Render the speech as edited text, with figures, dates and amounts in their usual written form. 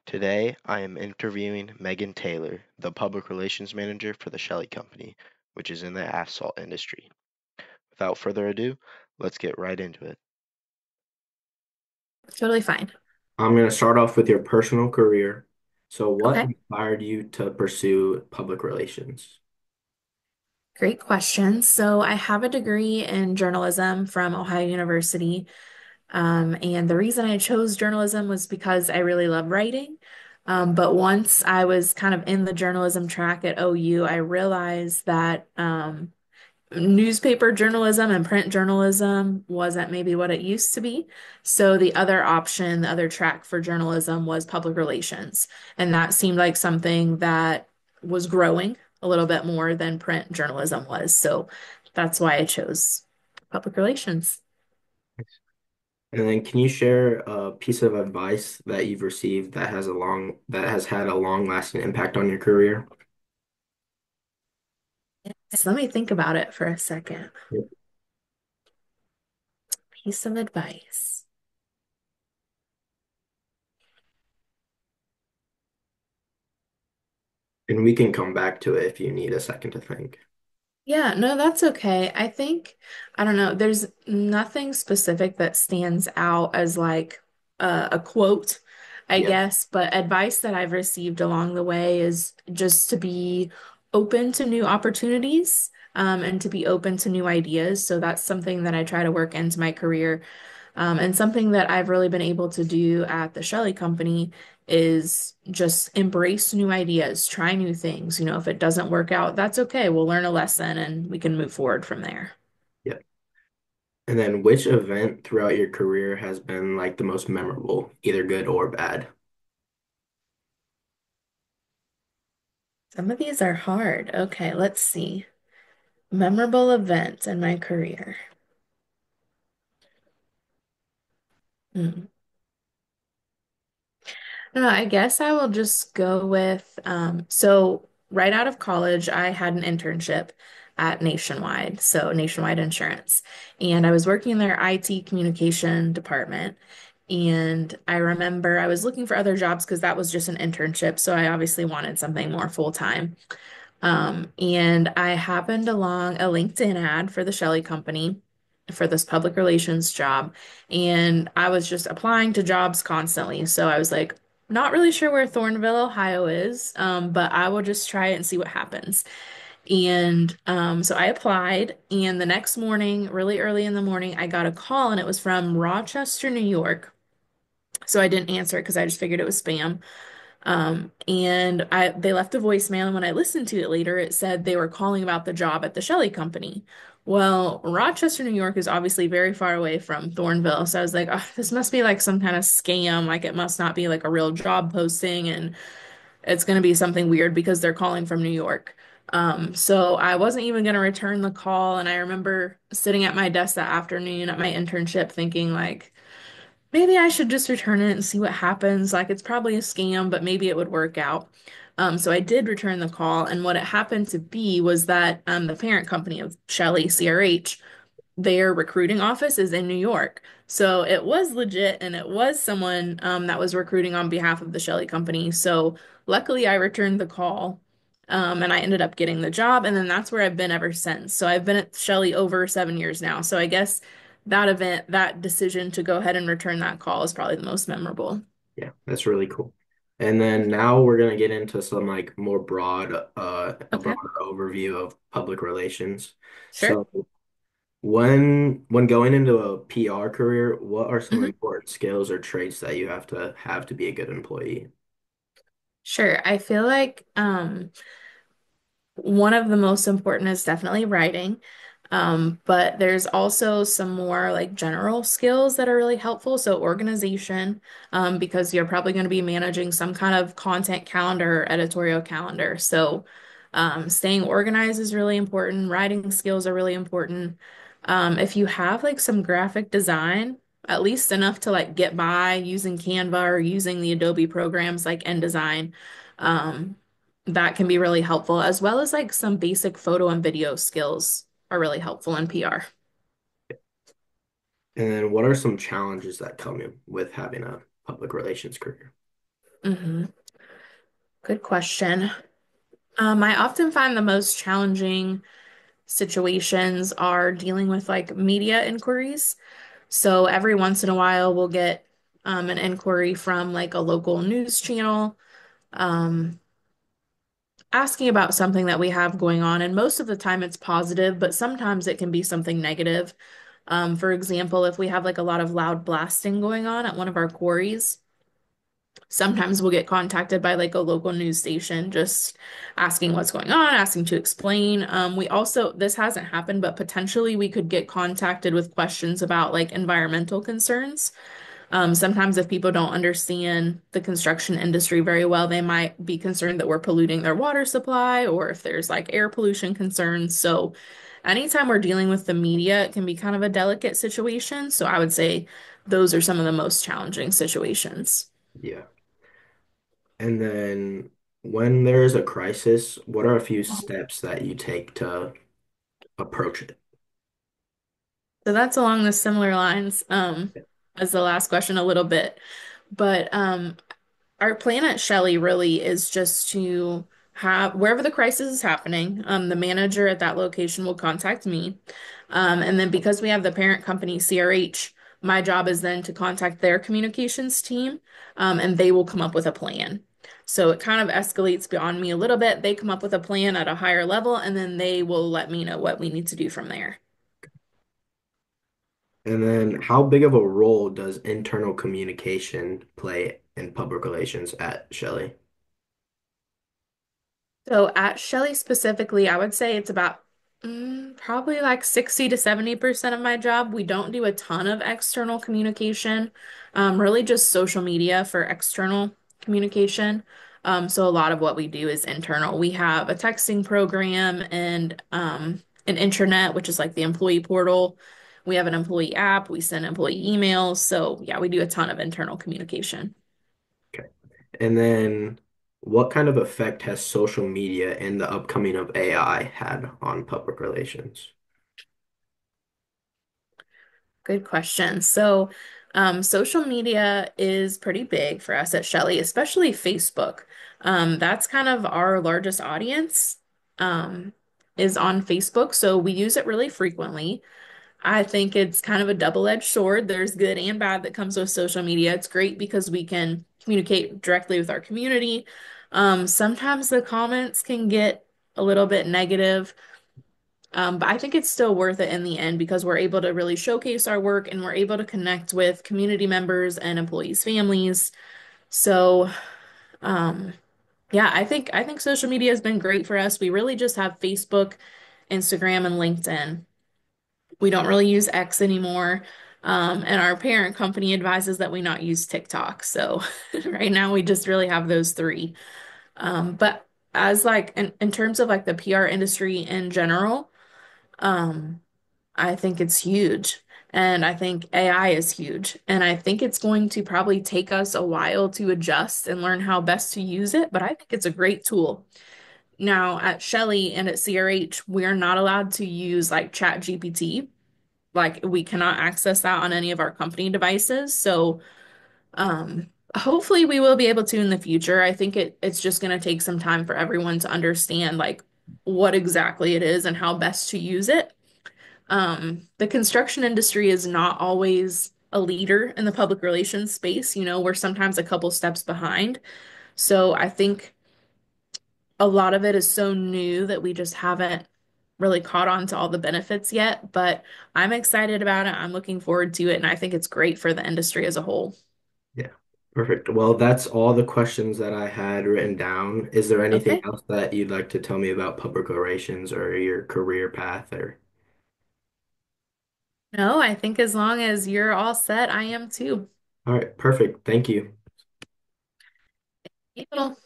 Today, I am interviewing Megan Taylor, the Public Relations Manager for the Shelley Company, which is in the asphalt industry. Without further ado, let's get right into it. Totally fine. I'm going to start off with your personal career. So, what Okay. inspired you to pursue public relations? Great question. So I have a degree in journalism from Ohio University. And the reason I chose journalism was because I really love writing. But once I was kind of in the journalism track at OU, I realized that newspaper journalism and print journalism wasn't maybe what it used to be. So the other option, the other track for journalism was public relations. And that seemed like something that was growing a little bit more than print journalism was. So that's why I chose public relations. And then, can you share a piece of advice that you've received that has had a long-lasting impact on your career? So let me think about it for a second. Yep. Piece of advice. And we can come back to it if you need a second to think. Yeah, no, that's okay. I think, I don't know, there's nothing specific that stands out as like a quote, I Yeah. guess, but advice that I've received along the way is just to be open to new opportunities, and to be open to new ideas. So that's something that I try to work into my career. And something that I've really been able to do at the Shelley Company is just embrace new ideas, try new things. You know, if it doesn't work out, that's okay. We'll learn a lesson and we can move forward from there. Yeah. And then, which event throughout your career has been like the most memorable, either good or bad? Some of these are hard. Okay, let's see. Memorable event in my career. Hmm. No, I guess I will just go with so right out of college, I had an internship at Nationwide, so Nationwide Insurance. And I was working in their IT communication department. And I remember I was looking for other jobs because that was just an internship. So I obviously wanted something more full time. And I happened along a LinkedIn ad for the Shelley Company for this public relations job. And I was just applying to jobs constantly. So I was like, not really sure where Thornville, Ohio is, but I will just try it and see what happens. And so I applied, and the next morning, really early in the morning, I got a call, and it was from Rochester, New York. So I didn't answer it because I just figured it was spam. And they left a voicemail, and when I listened to it later, it said they were calling about the job at the Shelley Company. Well, Rochester, New York is obviously very far away from Thornville, so I was like, oh, this must be like some kind of scam. Like it must not be like a real job posting, and it's going to be something weird because they're calling from New York. So I wasn't even going to return the call, and I remember sitting at my desk that afternoon at my internship thinking like, maybe I should just return it and see what happens. Like it's probably a scam, but maybe it would work out. So I did return the call, and what it happened to be was that the parent company of Shelley, CRH, their recruiting office is in New York. So it was legit, and it was someone that was recruiting on behalf of the Shelley Company. So luckily, I returned the call, and I ended up getting the job, and then that's where I've been ever since. So I've been at Shelley over 7 years now. So I guess that event, that decision to go ahead and return that call is probably the most memorable. Yeah, that's really cool. And then now we're gonna get into some like a Okay, broader overview of public relations. sure. So when going into a PR career, what are some Mhm. important skills or traits that you have to be a good employee? Sure. I feel like one of the most important is definitely writing. But there's also some more like general skills that are really helpful. So organization, because you're probably going to be managing some kind of content calendar or editorial calendar. So staying organized is really important. Writing skills are really important. If you have like some graphic design, at least enough to like get by using Canva or using the Adobe programs like InDesign, um, that can be really helpful, as well as like some basic photo and video skills are really helpful in PR. And then what are some challenges that come in with having a public relations career? Hmm. Good question. I often find the most challenging situations are dealing with like media inquiries. So every once in a while, we'll get an inquiry from like a local news channel um, asking about something that we have going on. And most of the time, it's positive, but sometimes it can be something negative. For example, if we have like a lot of loud blasting going on at one of our quarries, sometimes we'll get contacted by like a local news station just asking what's going on, asking to explain. We also, this hasn't happened, but potentially we could get contacted with questions about like environmental concerns. Sometimes if people don't understand the construction industry very well, they might be concerned that we're polluting their water supply or if there's like air pollution concerns. So anytime we're dealing with the media, it can be kind of a delicate situation. So I would say those are some of the most challenging situations. Yeah. And then when there is a crisis, what are a few steps that you take to approach it? So that's along the similar lines, as the last question a little bit. But our plan at Shelley really is just to have wherever the crisis is happening, the manager at that location will contact me. And then because we have the parent company, CRH, my job is then to contact their communications team, and they will come up with a plan. So it kind of escalates beyond me a little bit. They come up with a plan at a higher level, and then they will let me know what we need to do from there. And then how big of a role does internal communication play in public relations at Shelley? So at Shelley specifically, I would say it's about probably like 60 to 70% of my job. We don't do a ton of external communication, really just social media for external communication. So a lot of what we do is internal. We have a texting program and an intranet, which is like the employee portal. We have an employee app. We send employee emails. So yeah, we do a ton of internal communication. Okay. And then what kind of effect has social media and the upcoming of AI had on public relations? Good question. So, social media is pretty big for us at Shelley, especially Facebook. That's kind of our largest audience, um, is on Facebook. So we use it really frequently. I think it's kind of a double-edged sword. There's good and bad that comes with social media. It's great because we can communicate directly with our community. Sometimes the comments can get a little bit negative. But I think it's still worth it in the end because we're able to really showcase our work and we're able to connect with community members and employees' families. So, um, yeah, I think social media has been great for us. We really just have Facebook, Instagram, and LinkedIn. We don't really use X anymore. And our parent company advises that we not use TikTok. So right now we just really have those three. But as like in terms of like the PR industry in general, um, I think it's huge. And I think AI is huge. And I think it's going to probably take us a while to adjust and learn how best to use it. But I think it's a great tool. Now, at Shelley and at CRH, we are not allowed to use like ChatGPT. Like, we cannot access that on any of our company devices. So, hopefully, we will be able to in the future. I think it's just going to take some time for everyone to understand like what exactly it is and how best to use it. The construction industry is not always a leader in the public relations space. We're sometimes a couple steps behind. So I think a lot of it is so new that we just haven't really caught on to all the benefits yet. But I'm excited about it. I'm looking forward to it. And I think it's great for the industry as a whole. Yeah, perfect. Well, that's all the questions that I had written down. Is there anything Okay. else that you'd like to tell me about public relations or your career path or? No, I think as long as you're all set, I am too. All right, perfect. Thank you.